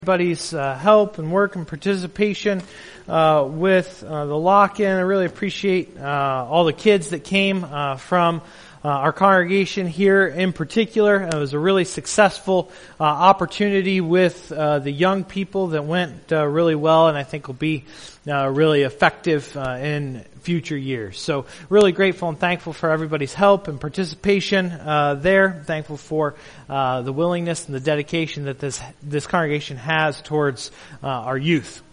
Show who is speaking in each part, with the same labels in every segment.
Speaker 1: Everybody's help and work and participation with the lock-in. I really appreciate all the kids that came from our congregation here in particular. It was a really successful opportunity with the young people that went really well, and I think will be really effective in future years. So really grateful and thankful for everybody's help and participation there. Thankful for the willingness and the dedication that this congregation has towards our youth.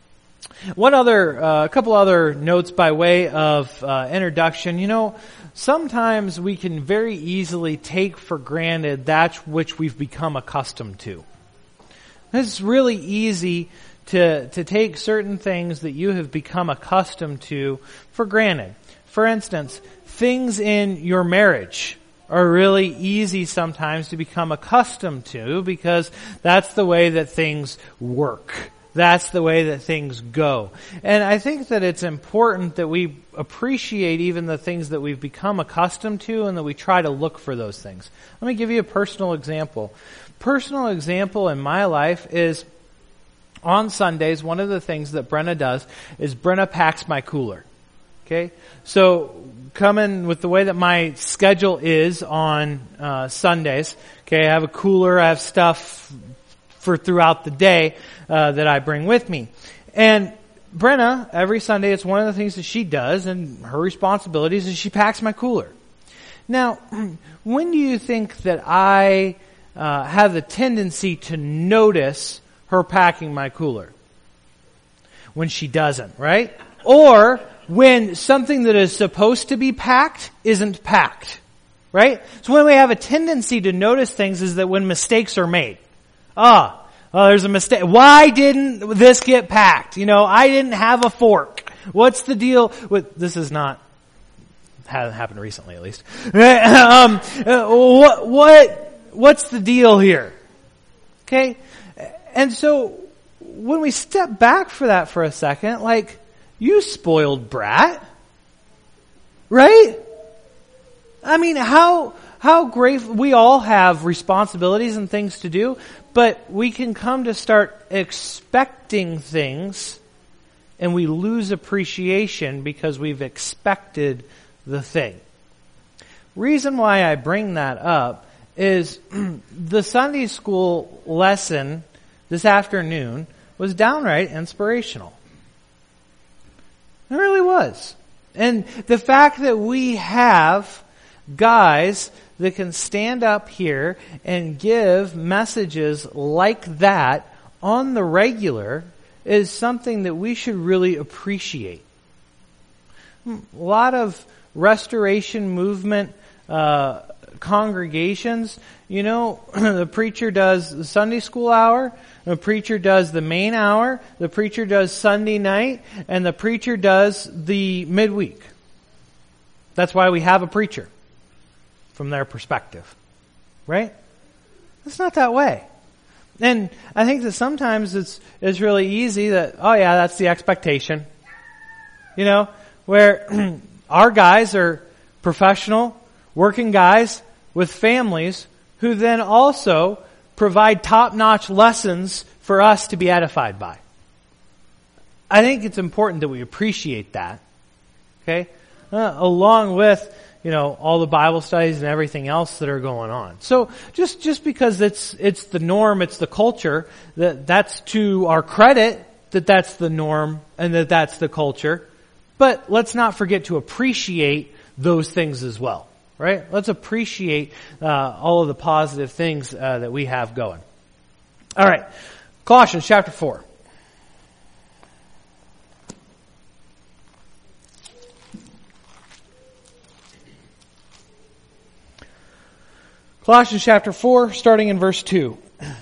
Speaker 1: A couple other notes by way of introduction. You know, sometimes we can very easily take for granted that which we've become accustomed to. It's really easy to take certain things that you have become accustomed to for granted. For instance, things in your marriage are really easy sometimes to become accustomed to because that's the way that things work. That's the way that things go. And I think that it's important that we appreciate even the things that we've become accustomed to and that we try to look for those things. Let me give you a personal example. Personal example in my life is on Sundays, one of the things that Brenna does is Brenna packs my cooler. Okay? So, coming with the way that my schedule is on Sundays, okay, I have a cooler, I have stuff for throughout the day that I bring with me. And Brenna, every Sunday, it's one of the things that she does, and her responsibilities is she packs my cooler. Now, when do you think that I have the tendency to notice her packing my cooler? When she doesn't, right? Or when something that is supposed to be packed isn't packed, right? So when we have a tendency to notice things is that when mistakes are made. There's a mistake. Why didn't this get packed? You know, I didn't have a fork. What's the deal with this? Hasn't happened recently, at least. What's the deal here? Okay, and so when we step back for that for a second, like, you spoiled brat, right? I mean, how great, we all have responsibilities and things to do, but we can come to start expecting things and we lose appreciation because we've expected the thing. Reason why I bring that up is the Sunday school lesson this afternoon was downright inspirational. It really was. And the fact that we have guys that can stand up here and give messages like that on the regular is something that we should really appreciate. A lot of restoration movement congregations, you know, the preacher does the Sunday school hour, the preacher does the main hour, the preacher does Sunday night, and the preacher does the midweek. That's why we have a preacher. From their perspective, right? It's not that way. And I think that sometimes it's really easy that, oh yeah, that's the expectation. You know, where our guys are professional, working guys with families who then also provide top-notch lessons for us to be edified by. I think it's important that we appreciate that. Okay? Along with, you know, all the Bible studies and everything else that are going on. So just because it's the norm, it's the culture, that's to our credit that that's the norm and that that's the culture. But let's not forget to appreciate those things as well, right? Let's appreciate all of the positive things that we have going. All right, Colossians chapter 4. Colossians chapter 4, starting in verse 2.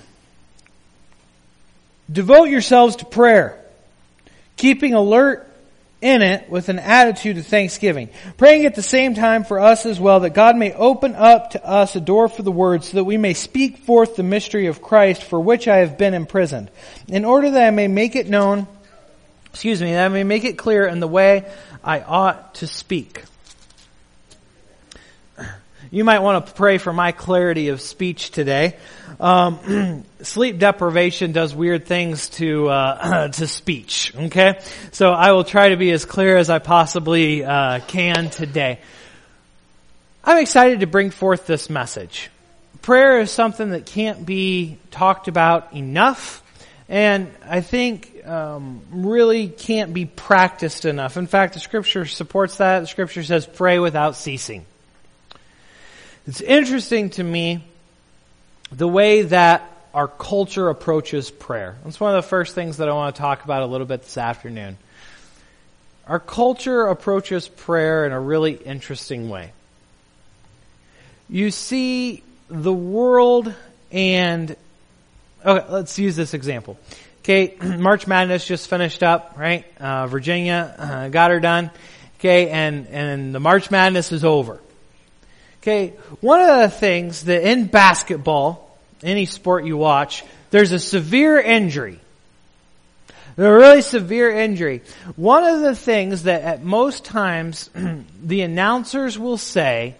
Speaker 1: Devote yourselves to prayer, keeping alert in it with an attitude of thanksgiving, praying at the same time for us as well, that God may open up to us a door for the word, so that we may speak forth the mystery of Christ, for which I have been imprisoned, in order that I may make it that I may make it clear in the way I ought to speak. You might want to pray for my clarity of speech today. Sleep deprivation does weird things to speech. Okay, so I will try to be as clear as I possibly can today. I'm excited to bring forth this message. Prayer is something that can't be talked about enough, and I think really can't be practiced enough. In fact, the Scripture supports that. The Scripture says, "Pray without ceasing." It's interesting to me the way that our culture approaches prayer. That's one of the first things that I want to talk about a little bit this afternoon. Our culture approaches prayer in a really interesting way. You see the world and... Okay, let's use this example. Okay, March Madness just finished up, right? Virginia got her done. Okay, and the March Madness is over. Okay, one of the things that in basketball, any sport you watch, there's a severe injury. A really severe injury. One of the things that at most times the announcers will say,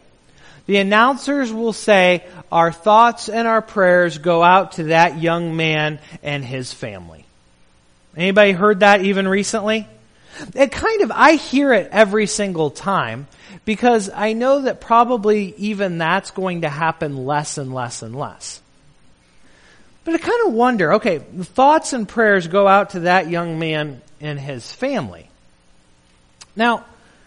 Speaker 1: our thoughts and our prayers go out to that young man and his family. Anybody heard that even recently? I hear it every single time because I know that probably even that's going to happen less and less and less. But I kind of wonder, okay, the thoughts and prayers go out to that young man and his family. Now,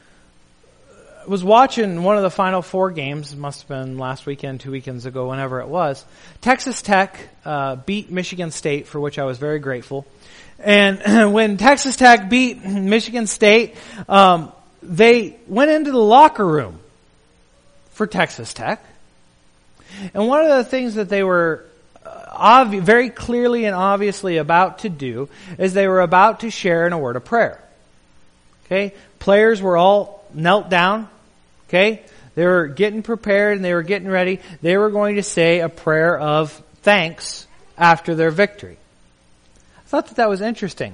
Speaker 1: I was watching one of the Final Four games, it must have been last weekend, 2 weekends ago, whenever it was. Texas Tech beat Michigan State, for which I was very grateful. And when Texas Tech beat Michigan State, they went into the locker room for Texas Tech. And one of the things that they were very clearly and obviously about to do is they were about to share in a word of prayer. Okay? Players were all knelt down. Okay? They were getting prepared and they were getting ready. They were going to say a prayer of thanks after their victory. I thought that was interesting.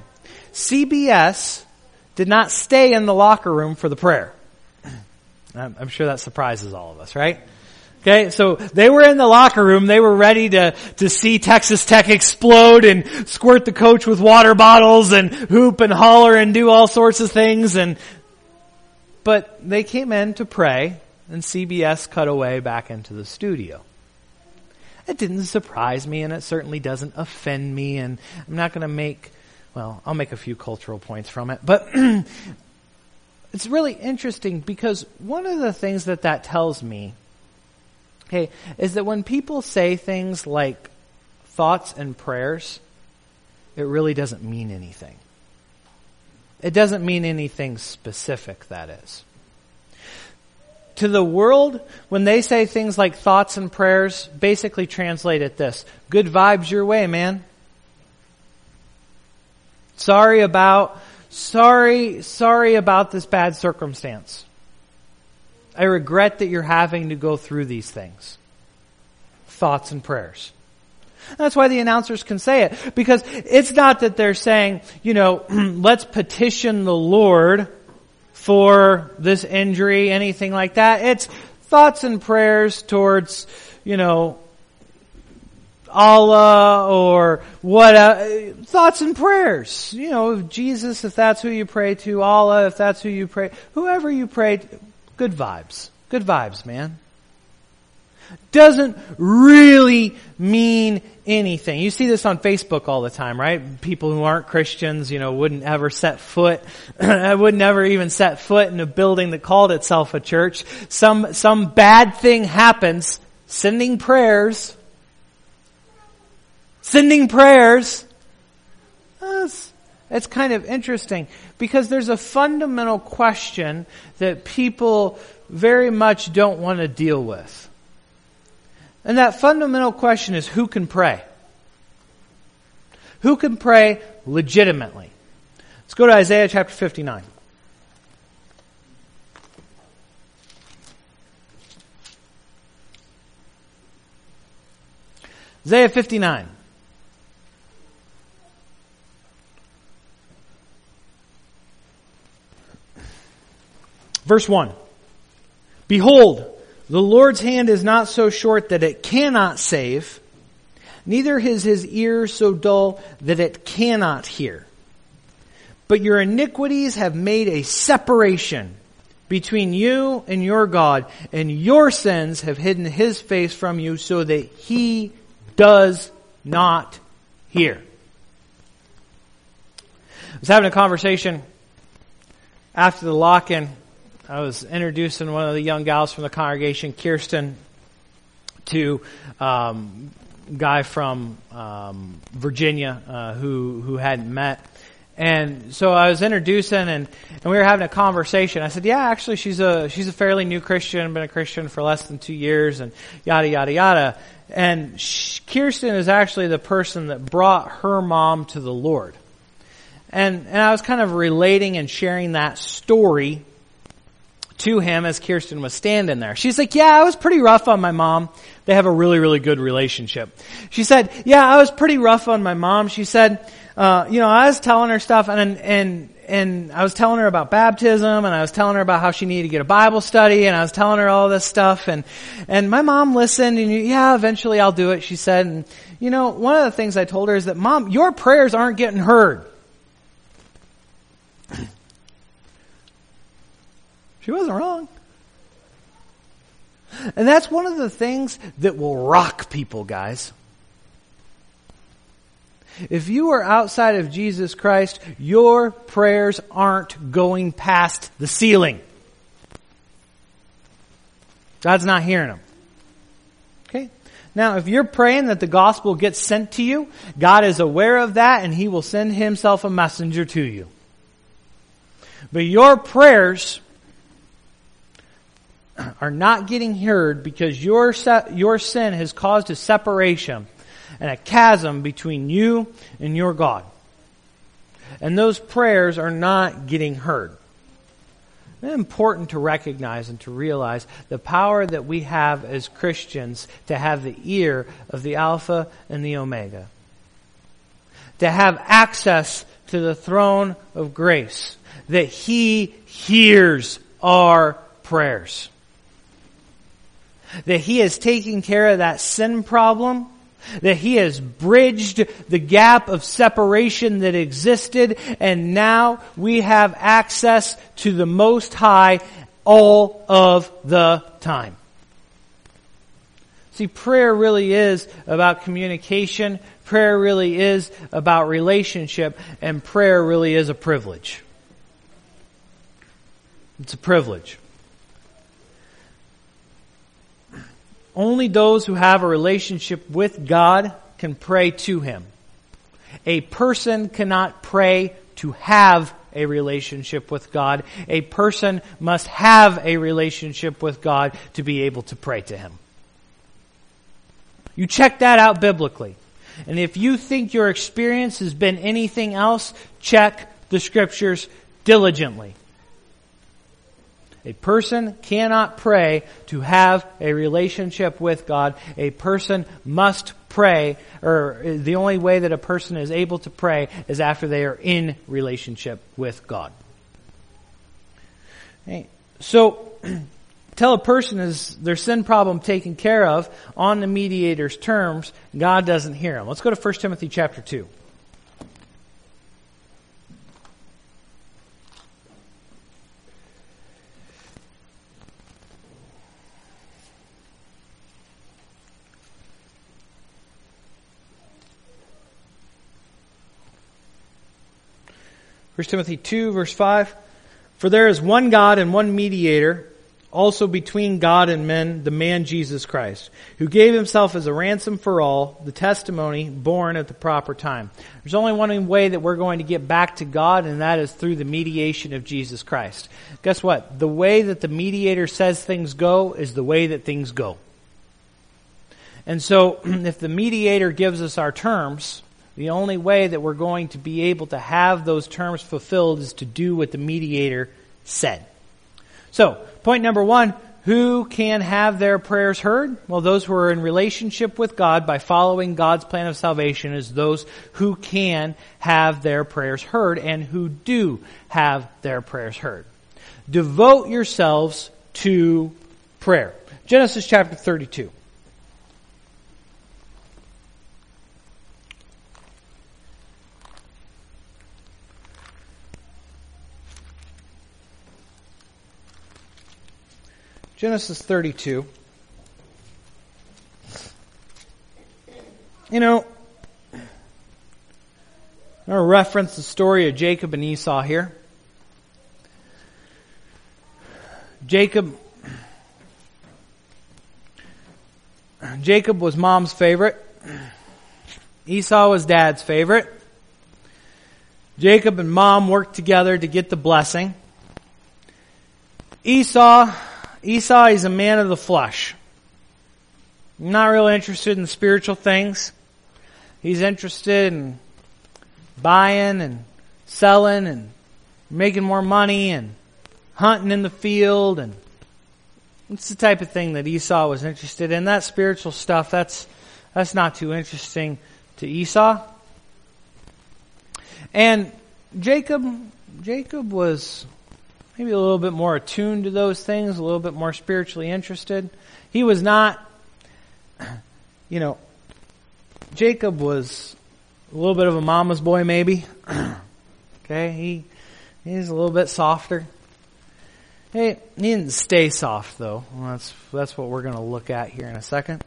Speaker 1: CBS did not stay in the locker room for the prayer. I'm sure that surprises all of us, right? Okay, so they were in the locker room. They were ready to see Texas Tech explode and squirt the coach with water bottles and hoop and holler and do all sorts of things. But they came in to pray, and CBS cut away back into the studio. It didn't surprise me, and it certainly doesn't offend me, and I'm not going to I'll make a few cultural points from it. But it's really interesting because one of the things that tells me, okay, is that when people say things like thoughts and prayers, it really doesn't mean anything. It doesn't mean anything specific, that is. To the world, when they say things like thoughts and prayers, basically translate it this: good vibes your way, man. Sorry about this bad circumstance. I regret that you're having to go through these things. Thoughts and prayers. And that's why the announcers can say it. Because it's not that they're saying, let's petition the Lord for this injury, anything like that. It's thoughts and prayers towards, Allah or what, thoughts and prayers. Jesus, if that's who you pray to, Allah, if that's who you pray, whoever you pray to, good vibes. Good vibes, man. Doesn't really mean anything. You see this on Facebook all the time, right? People who aren't Christians, wouldn't ever set foot, would never even set foot in a building that called itself a church. Some bad thing happens, sending prayers. It's kind of interesting because there's a fundamental question that people very much don't want to deal with. And that fundamental question is, who can pray? Who can pray legitimately? Let's go to Isaiah chapter 59. Isaiah 59. Verse 1. Behold, The Lord's hand is not so short that it cannot save, neither is his ear so dull that it cannot hear. But your iniquities have made a separation between you and your God, and your sins have hidden his face from you so that he does not hear. I was having a conversation after the lock-in. I was introducing one of the young gals from the congregation, Kirsten, to a guy from Virginia who hadn't met. And so I was introducing and we were having a conversation. I said, yeah, actually she's a fairly new Christian, been a Christian for less than 2 years and yada, yada, yada. And Kirsten is actually the person that brought her mom to the Lord. And I was kind of relating and sharing that story to him as Kirsten was standing there. She's like, yeah, I was pretty rough on my mom. They have a really, really good relationship. She said, yeah, I was pretty rough on my mom. She said, I was telling her stuff and I was telling her about baptism and I was telling her about how she needed to get a Bible study and I was telling her all this stuff and my mom listened and yeah, eventually I'll do it, she said. And one of the things I told her is that, Mom, your prayers aren't getting heard. She wasn't wrong. And that's one of the things that will rock people, guys. If you are outside of Jesus Christ, your prayers aren't going past the ceiling. God's not hearing them. Okay? Now, if you're praying that the gospel gets sent to you, God is aware of that and He will send Himself a messenger to you. But your prayers are not getting heard because your sin has caused a separation and a chasm between you and your God. And those prayers are not getting heard. It's important to recognize and to realize the power that we have as Christians to have the ear of the Alpha and the Omega. To have access to the throne of grace. That He hears our prayers. That He has taken care of that sin problem. That He has bridged the gap of separation that existed, and now we have access to the Most High all of the time. See, prayer really is about communication. Prayer really is about relationship, and prayer really is a privilege. It's a privilege. Only those who have a relationship with God can pray to Him. A person cannot pray to have a relationship with God. A person must have a relationship with God to be able to pray to Him. You check that out biblically. And if you think your experience has been anything else, check the Scriptures diligently. A person cannot pray to have a relationship with God. A person must pray, or the only way that a person is able to pray is after they are in relationship with God. Okay. So, till a person is their sin problem taken care of on the mediator's terms, God doesn't hear them. Let's go to 1 Timothy chapter 2. 1 Timothy 2, verse 5. For there is one God and one mediator, also between God and men, the man Jesus Christ, who gave Himself as a ransom for all, the testimony born at the proper time. There's only one way that we're going to get back to God, and that is through the mediation of Jesus Christ. Guess what? The way that the mediator says things go is the way that things go. And so, if the mediator gives us our terms, the only way that we're going to be able to have those terms fulfilled is to do what the mediator said. So, point number 1, who can have their prayers heard? Well, those who are in relationship with God by following God's plan of salvation is those who can have their prayers heard and who do have their prayers heard. Devote yourselves to prayer. Genesis chapter 32. Genesis 32. You know, I'm going to reference the story of Jacob and Esau here. Jacob was mom's favorite. Esau was dad's favorite. Jacob and mom worked together to get the blessing. Esau, he's a man of the flesh. Not really interested in spiritual things. He's interested in buying and selling and making more money and hunting in the field, and it's the type of thing that Esau was interested in. That spiritual stuff, that's not too interesting to Esau. And Jacob was maybe a little bit more attuned to those things, a little bit more spiritually interested. He was not, Jacob was a little bit of a mama's boy maybe. Okay, he's a little bit softer. Hey, he didn't stay soft though. Well, that's what we're going to look at here in a second.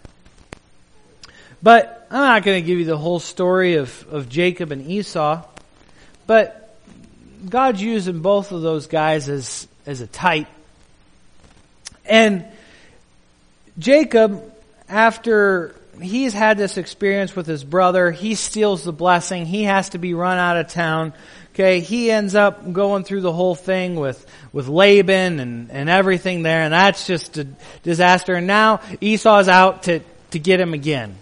Speaker 1: But I'm not going to give you the whole story of Jacob and Esau. But God's using both of those guys as a type. And Jacob, after he's had this experience with his brother, he steals the blessing. He has to be run out of town. Okay, he ends up going through the whole thing with Laban and everything there, and that's just a disaster. And now Esau's out to get him again.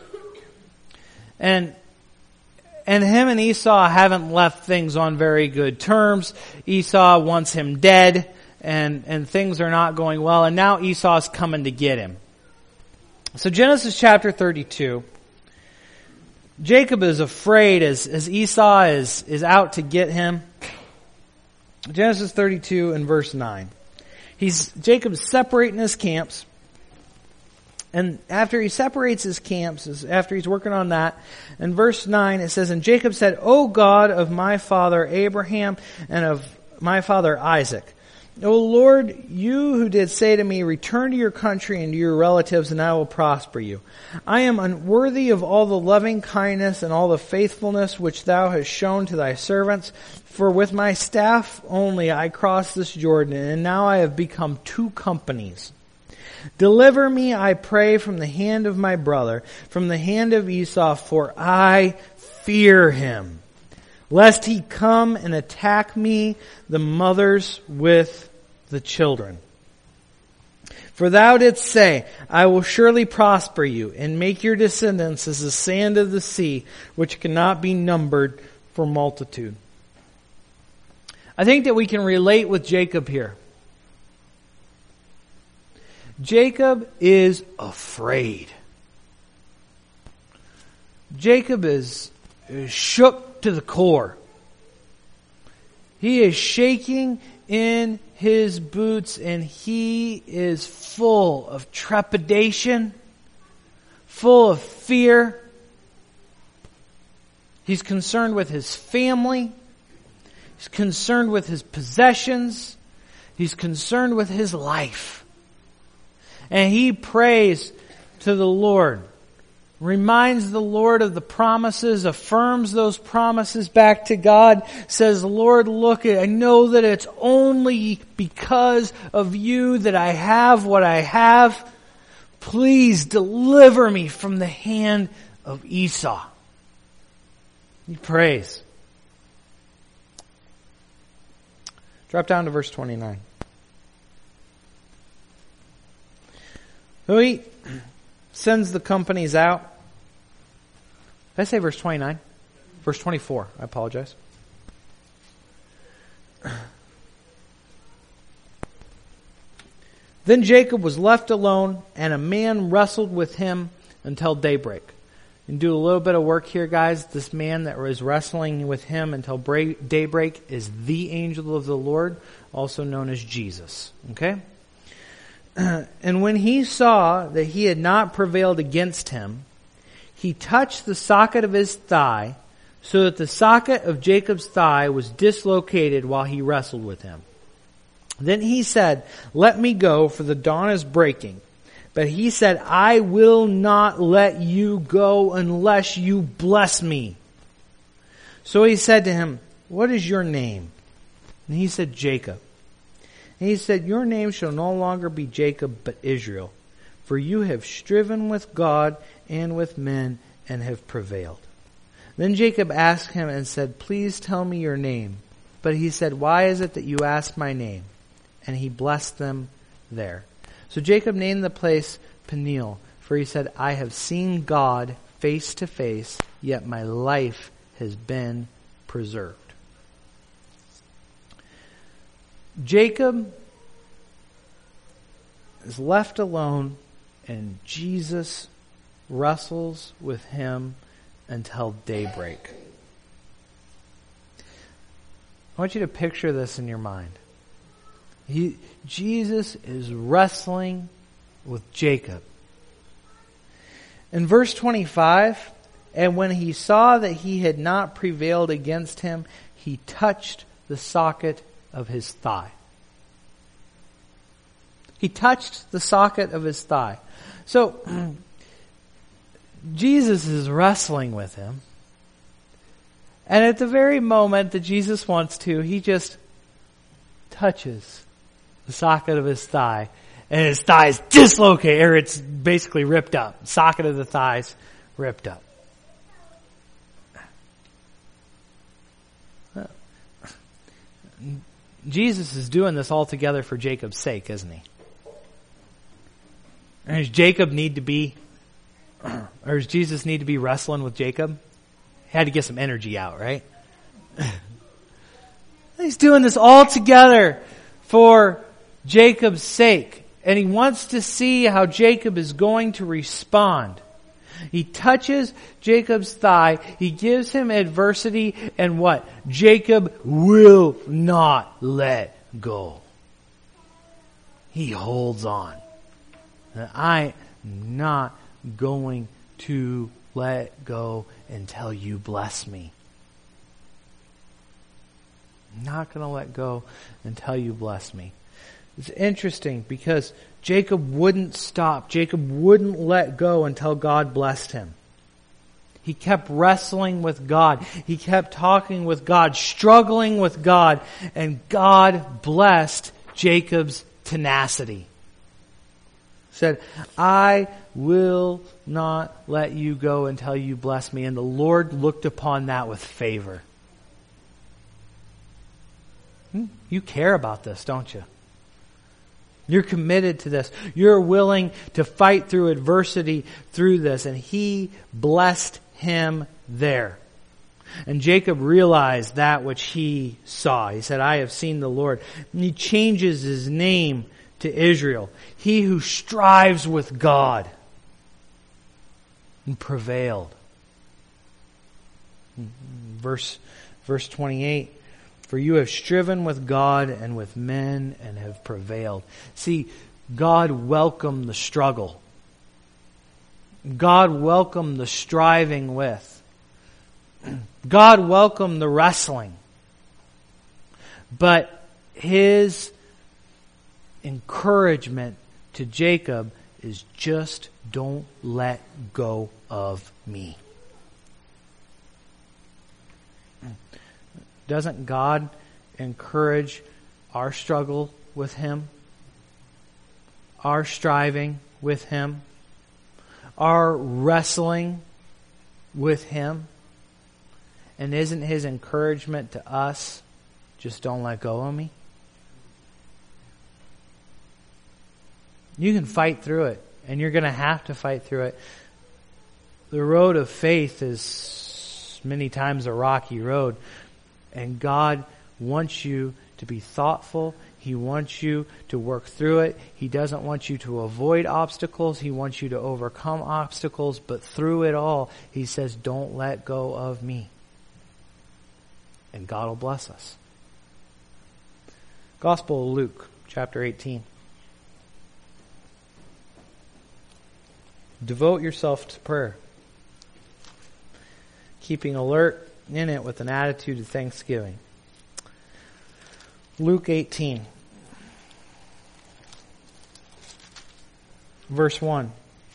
Speaker 1: And him and Esau haven't left things on very good terms. Esau wants him dead, and things are not going well. And now Esau's coming to get him. So Genesis chapter 32. Jacob is afraid as Esau is out to get him. Genesis 32 and verse 9. Jacob's separating his camps. And after he separates his camps, after he's working on that, in verse 9 it says, "And Jacob said, O God of my father Abraham and of my father Isaac, O Lord, you who did say to me, return to your country and to your relatives, and I will prosper you. I am unworthy of all the loving kindness and all the faithfulness which thou hast shown to thy servants. For with my staff only I crossed this Jordan, and now I have become two companies. Deliver me, I pray, from the hand of my brother, from the hand of Esau, for I fear him, lest he come and attack me, the mothers with the children. For thou didst say, I will surely prosper you, and make your descendants as the sand of the sea, which cannot be numbered for multitude." I think that we can relate with Jacob here. Jacob is afraid. Jacob is shook to the core. He is shaking in his boots, and he is full of trepidation, full of fear. He's concerned with his family. He's concerned with his possessions. He's concerned with his life. And he prays to the Lord, reminds the Lord of the promises, affirms those promises back to God, says, Lord, look, I know that it's only because of you that I have what I have. Please deliver me from the hand of Esau. He prays. Drop down to verse 29. So he sends the companies out. Did I say verse 29? Verse 24. I apologize. Then Jacob was left alone, and a man wrestled with him until daybreak. And do a little bit of work here, guys. This man that was wrestling with him until daybreak is the angel of the Lord, also known as Jesus. Okay? And when he saw that he had not prevailed against him, he touched the socket of his thigh, so that the socket of Jacob's thigh was dislocated while he wrestled with him. Then he said, "Let me go, for the dawn is breaking." But he said, "I will not let you go unless you bless me." So he said to him, "What is your name?" And he said, "Jacob." And he said, "Your name shall no longer be Jacob, but Israel, for you have striven with God and with men and have prevailed." Then Jacob asked him and said, "Please tell me your name." But he said, "Why is it that you ask my name?" And he blessed them there. So Jacob named the place Peniel, for he said, "I have seen God face to face, yet my life has been preserved." Jacob is left alone, and Jesus wrestles with him until daybreak. I want you to picture this in your mind. Jesus is wrestling with Jacob. In verse 25, and when he saw that he had not prevailed against him, he touched the socket of his thigh. He touched the socket of his thigh. So, Jesus is wrestling with him. And at the very moment that Jesus wants to, he just touches the socket of his thigh. And his thigh is dislocated, or it's basically ripped up. Socket of the thigh's ripped up. Jesus is doing this all together for Jacob's sake, isn't he? And does Jacob need to be, or does Jesus need to be wrestling with Jacob? He had to get some energy out, right? He's doing this all together for Jacob's sake. And he wants to see how Jacob is going to respond. He touches Jacob's thigh. He gives him adversity. And what? Jacob will not let go. He holds on. And I am not going to let go until you bless me. I'm not going to let go until you bless me. It's interesting because Jacob wouldn't stop. Jacob wouldn't let go until God blessed him. He kept wrestling with God. He kept talking with God, struggling with God, and God blessed Jacob's tenacity. He said, "I will not let you go until you bless me." And the Lord looked upon that with favor. You care about this, don't you? You're committed to this. You're willing to fight through adversity through this. And he blessed him there. And Jacob realized that which he saw. He said, "I have seen the Lord." And he changes his name to Israel. He who strives with God and prevailed. Verse 28. "For you have striven with God and with men and have prevailed." See, God welcomed the struggle. God welcomed the striving with. God welcomed the wrestling. But his encouragement to Jacob is just don't let go of me. Doesn't God encourage our struggle with him? Our striving with him? Our wrestling with him? And isn't his encouragement to us, just don't let go of me? You can fight through it, and you're going to have to fight through it. The road of faith is many times a rocky road. And God wants you to be thoughtful. He wants you to work through it. He doesn't want you to avoid obstacles. He wants you to overcome obstacles. But through it all, he says, don't let go of me. And God will bless us. Gospel of Luke, chapter 18. Devote yourself to prayer. Keeping alert in it with an attitude of thanksgiving. Luke 18. Verse 1.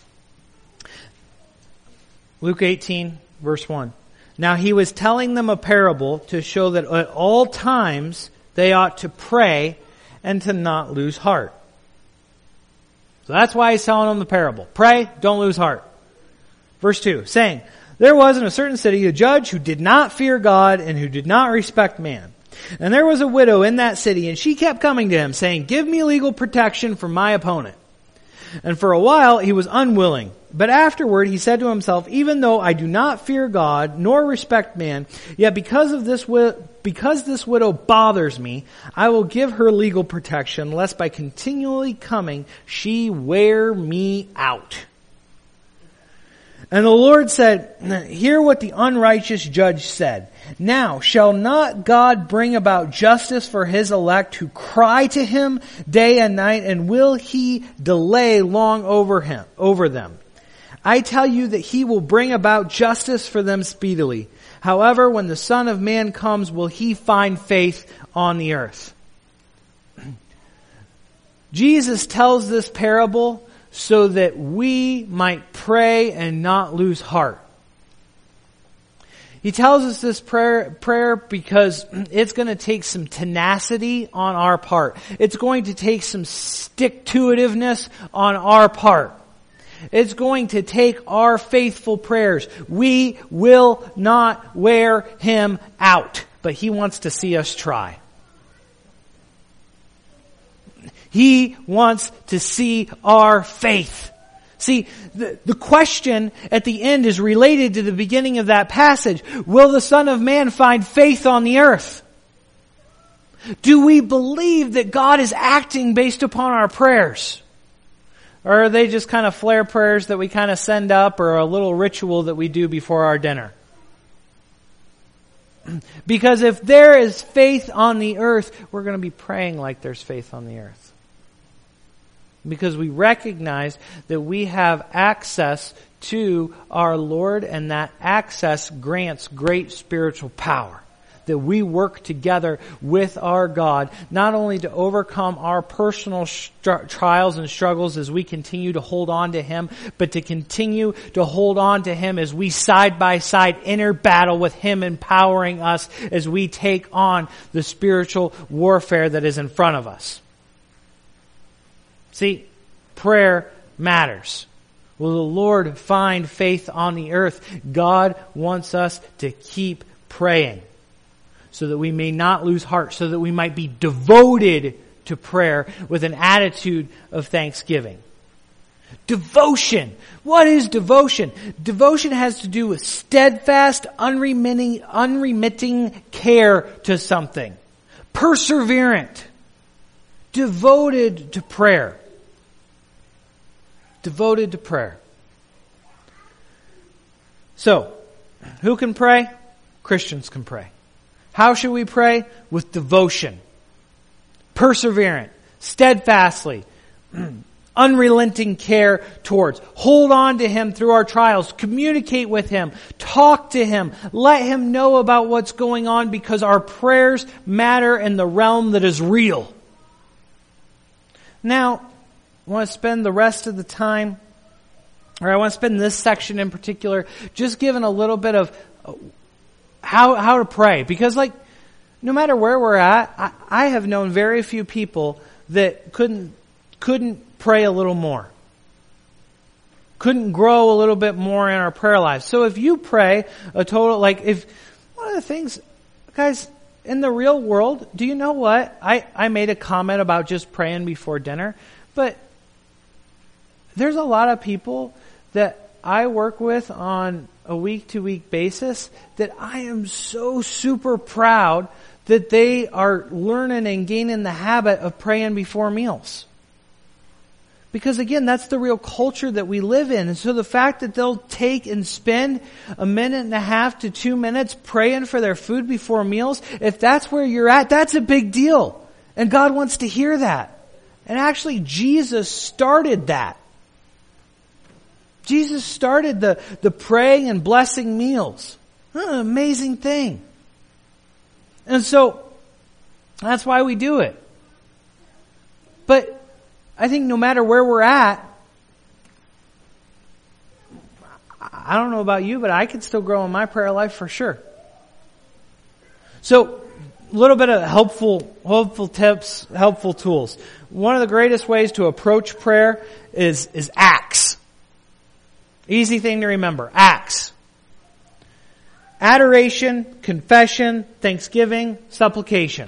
Speaker 1: Luke 18, verse 1. Now he was telling them a parable to show that at all times they ought to pray and to not lose heart. So that's why he's telling them the parable. Pray, don't lose heart. Verse 2, saying, there was in a certain city a judge who did not fear God and who did not respect man. And there was a widow in that city, and she kept coming to him, saying, give me legal protection from my opponent. And for a while he was unwilling. But afterward he said to himself, even though I do not fear God nor respect man, yet because this widow bothers me, I will give her legal protection, lest by continually coming she wear me out. And the Lord said, hear what the unrighteous judge said. Now, shall not God bring about justice for his elect who cry to him day and night, and will he delay long over them? I tell you that he will bring about justice for them speedily. However, when the Son of Man comes, will he find faith on the earth? Jesus tells this parable so that we might pray and not lose heart. He tells us this prayer because it's going to take some tenacity on our part. It's going to take some stick-to-itiveness on our part. It's going to take our faithful prayers. We will not wear him out, but he wants to see us try. He wants to see our faith. See, the question at the end is related to the beginning of that passage. Will the Son of Man find faith on the earth? Do we believe that God is acting based upon our prayers? Or are they just kind of flare prayers that we kind of send up, or a little ritual that we do before our dinner? Because if there is faith on the earth, we're going to be praying like there's faith on the earth. Because we recognize that we have access to our Lord, and that access grants great spiritual power. That we work together with our God, not only to overcome our personal trials and struggles as we continue to hold on to him, but to continue to hold on to him as we side by side enter battle with him, empowering us as we take on the spiritual warfare that is in front of us. See, prayer matters. Will the Lord find faith on the earth? God wants us to keep praying so that we may not lose heart, so that we might be devoted to prayer with an attitude of thanksgiving. Devotion. What is devotion? Devotion has to do with steadfast, unremitting care to something. Perseverant. Devoted to prayer. Devoted to prayer. So, who can pray? Christians can pray. How should we pray? With devotion. Perseverant. Steadfastly. Unrelenting care towards. Hold on to him through our trials. Communicate with him. Talk to him. Let him know about what's going on, because our prayers matter in the realm that is real. Now, I want to spend the rest of the time, or I want to spend this section in particular, just giving a little bit of how to pray. Because no matter where we're at, I have known very few people that couldn't pray a little more. Couldn't grow a little bit more in our prayer lives. So if you pray a total, if one of the things, guys, in the real world, do you know what? I made a comment about just praying before dinner, but there's a lot of people that I work with on a week-to-week basis that I am so super proud that they are learning and gaining the habit of praying before meals. Because again, that's the real culture that we live in. And so the fact that they'll take and spend a minute and a half to 2 minutes praying for their food before meals, if that's where you're at, that's a big deal. And God wants to hear that. And actually, Jesus started that. Jesus started the praying and blessing meals. An amazing thing. And so, that's why we do it. But I think no matter where we're at, I don't know about you, but I could still grow in my prayer life for sure. So, a little bit of helpful tips, helpful tools. One of the greatest ways to approach prayer is acts. Easy thing to remember. Acts. Adoration, confession, thanksgiving, supplication.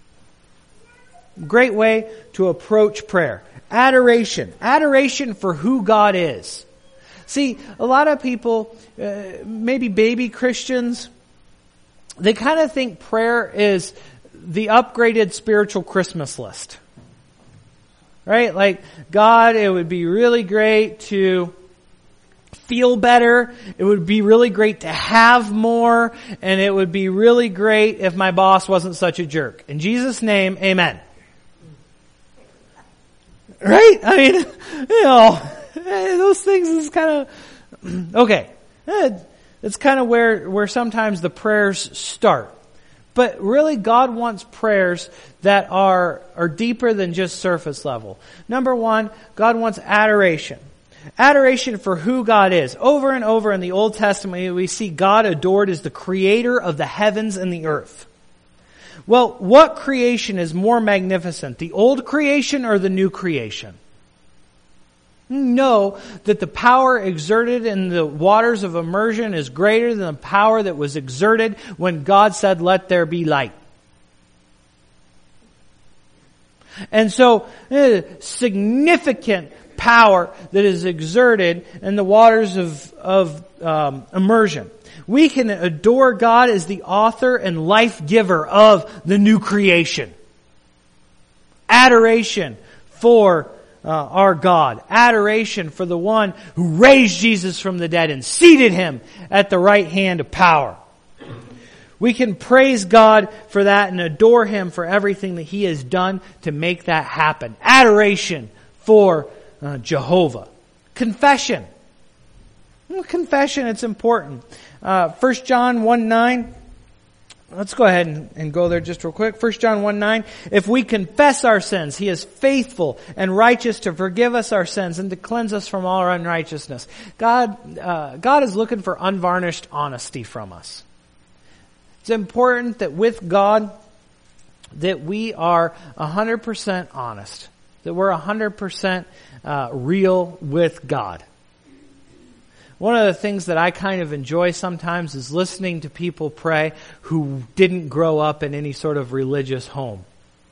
Speaker 1: Great way to approach prayer. Adoration. Adoration for who God is. See, a lot of people, maybe baby Christians, they kind of think prayer is the upgraded spiritual Christmas list. Right? Like, God, it would be really great to feel better. It would be really great to have more. And it would be really great if my boss wasn't such a jerk. In Jesus' name, amen. Right? I mean, those things is kind of, okay. It's kind of where sometimes the prayers start. But really, God wants prayers that are deeper than just surface level. Number one, God wants adoration. Adoration for who God is. Over and over in the Old Testament, we see God adored as the creator of the heavens and the earth. Well, what creation is more magnificent, the old creation or the new creation? Know that the power exerted in the waters of immersion is greater than the power that was exerted when God said, "Let there be light." And so, significant power that is exerted in the waters of immersion. We can adore God as the author and life giver of the new creation. Adoration for our God. Adoration for the one who raised Jesus from the dead and seated Him at the right hand of power. We can praise God for that and adore Him for everything that He has done to make that happen. Adoration for Jehovah. Confession. Confession, it's important. 1 John 1:9. Let's go ahead and go there just real quick. 1 John 1:9. If we confess our sins, He is faithful and righteous to forgive us our sins and to cleanse us from all unrighteousness. God is looking for unvarnished honesty from us. It's important that with God, that we are 100% honest. That we're 100% real with God. One of the things that I kind of enjoy sometimes is listening to people pray who didn't grow up in any sort of religious home.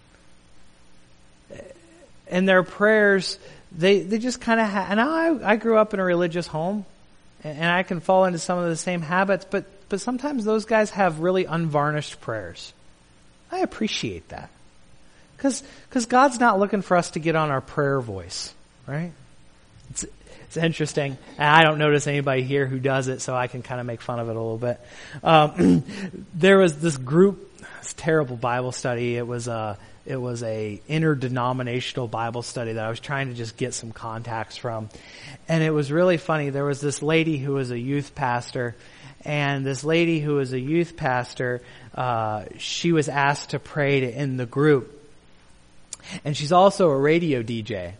Speaker 1: And their prayers, they just kind of and I grew up in a religious home, and I can fall into some of the same habits, but sometimes those guys have really unvarnished prayers. I appreciate that. Because God's not looking for us to get on our prayer voice, right? It's interesting. And I don't notice anybody here who does it, so I can kind of make fun of it a little bit. There was this group, this terrible Bible study. It was a interdenominational Bible study that I was trying to just get some contacts from. And it was really funny. There was this lady who was a youth pastor, and this lady who was a youth pastor, she was asked to pray to end the group. And she's also a radio DJ.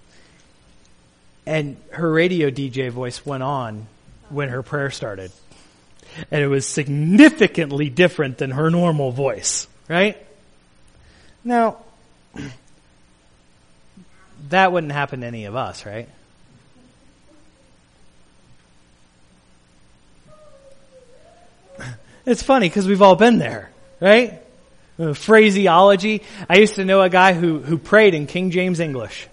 Speaker 1: And her radio DJ voice went on when her prayer started. And it was significantly different than her normal voice, right? Now, that wouldn't happen to any of us, right? It's funny because we've all been there, right? Phraseology. I used to know a guy who prayed in King James English.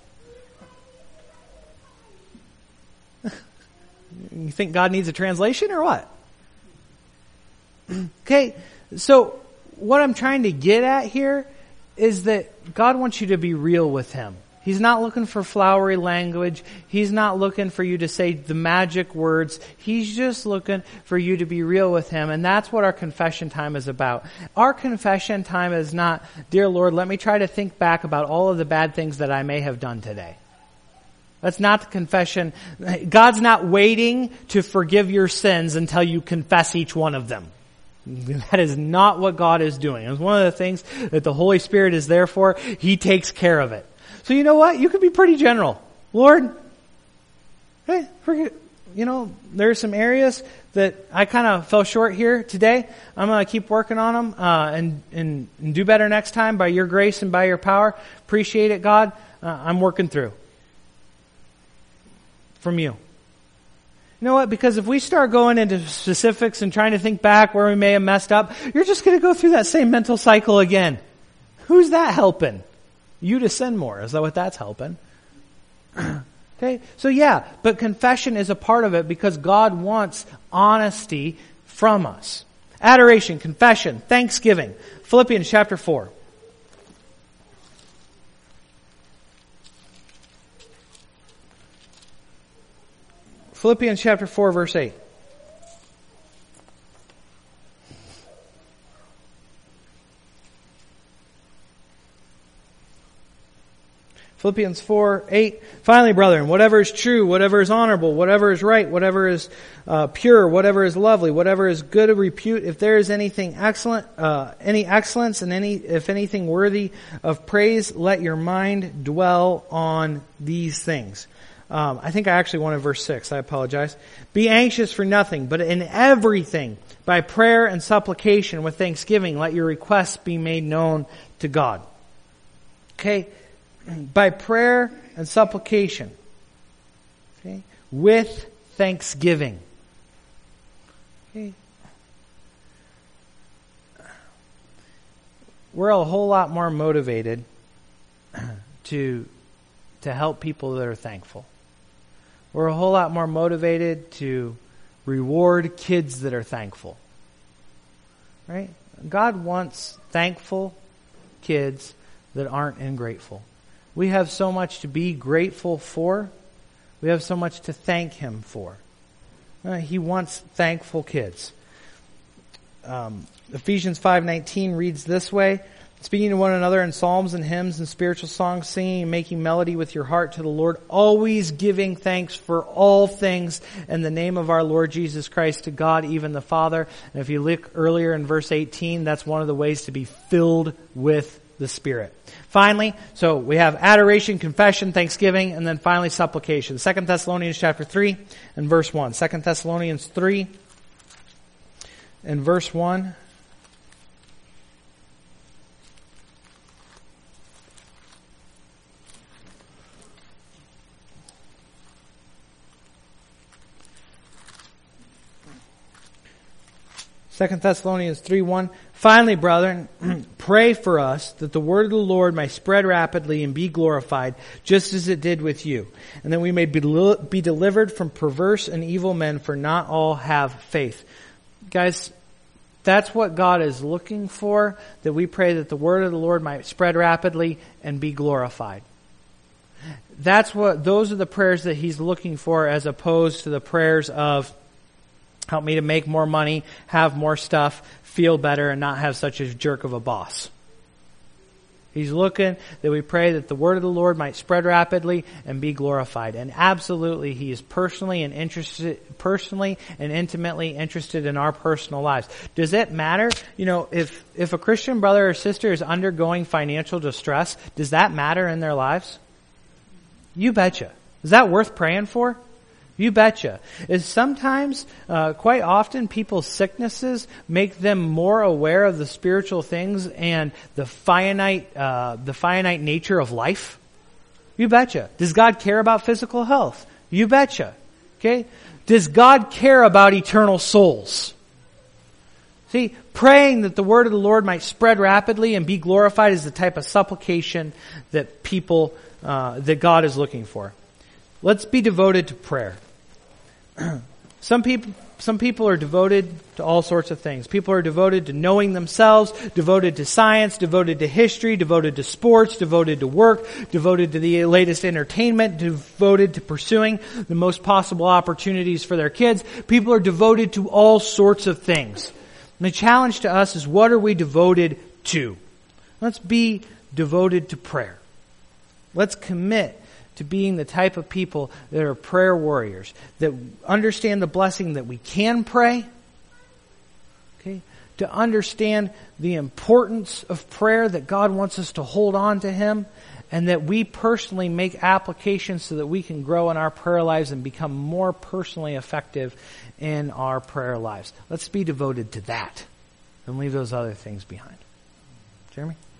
Speaker 1: You think God needs a translation or what? Okay, so what I'm trying to get at here is that God wants you to be real with Him. He's not looking for flowery language. He's not looking for you to say the magic words. He's just looking for you to be real with Him. And that's what our confession time is about. Our confession time is not, "Dear Lord, let me try to think back about all of the bad things that I may have done today." That's not the confession. God's not waiting to forgive your sins until you confess each one of them. That is not what God is doing. It's one of the things that the Holy Spirit is there for. He takes care of it. So you know what? You can be pretty general. Lord, hey, there's some areas that I kind of fell short here today. I'm going to keep working on them and do better next time by your grace and by your power. Appreciate it, God. I'm working through. From you. You know what? Because if we start going into specifics and trying to think back where we may have messed up, you're just going to go through that same mental cycle again. Who's that helping? You to sin more. Is that what that's helping? Okay? So yeah, but confession is a part of it because God wants honesty from us. Adoration, confession, thanksgiving. Philippians chapter 4. Philippians chapter 4, verse 8. Philippians 4, 8. Finally, brethren, whatever is true, whatever is honorable, whatever is right, whatever is pure, whatever is lovely, whatever is good of repute, if there is anything excellent, any excellence, and if anything worthy of praise, let your mind dwell on these things. I think I actually wanted verse 6. I apologize. Be anxious for nothing, but in everything, by prayer and supplication with thanksgiving, let your requests be made known to God. Okay? By prayer and supplication. Okay? With thanksgiving. Okay? We're a whole lot more motivated to help people that are thankful. We're a whole lot more motivated to reward kids that are thankful. Right? God wants thankful kids that aren't ungrateful. We have so much to be grateful for. We have so much to thank Him for. He wants thankful kids. Ephesians 5:19 reads this way: speaking to one another in psalms and hymns and spiritual songs, singing and making melody with your heart to the Lord, always giving thanks for all things in the name of our Lord Jesus Christ to God, even the Father. And if you look earlier in verse 18, that's one of the ways to be filled with the Spirit. Finally, so we have adoration, confession, thanksgiving, and then finally supplication. 2 Thessalonians chapter 3 and verse 1. 2 Thessalonians 3 and verse 1. Second Thessalonians 3:1. Finally, brethren, pray for us that the word of the Lord may spread rapidly and be glorified, just as it did with you, and that we may be delivered from perverse and evil men, for not all have faith. Guys, that's what God is looking for, that we pray that the word of the Lord might spread rapidly and be glorified. Those are the prayers that He's looking for, as opposed to the prayers of, help me to make more money, have more stuff, feel better, and not have such a jerk of a boss. He's looking that we pray that the word of the Lord might spread rapidly and be glorified. And absolutely, He is personally and intimately interested in our personal lives. Does it matter? If a Christian brother or sister is undergoing financial distress, does that matter in their lives? You betcha. Is that worth praying for? You betcha. Is sometimes, quite often, people's sicknesses make them more aware of the spiritual things and the finite nature of life? You betcha. Does God care about physical health? You betcha. Okay? Does God care about eternal souls? See, praying that the word of the Lord might spread rapidly and be glorified is the type of supplication that that God is looking for. Let's be devoted to prayer. Some people are devoted to all sorts of things. People are devoted to knowing themselves, devoted to science, devoted to history, devoted to sports, devoted to work, devoted to the latest entertainment, devoted to pursuing the most possible opportunities for their kids. People are devoted to all sorts of things. And the challenge to us is, what are we devoted to? Let's be devoted to prayer. Let's commit to being the type of people that are prayer warriors, that understand the blessing that we can pray, okay, to understand the importance of prayer, that God wants us to hold on to Him, and that we personally make applications so that we can grow in our prayer lives and become more personally effective in our prayer lives. Let's be devoted to that and leave those other things behind. Jeremy?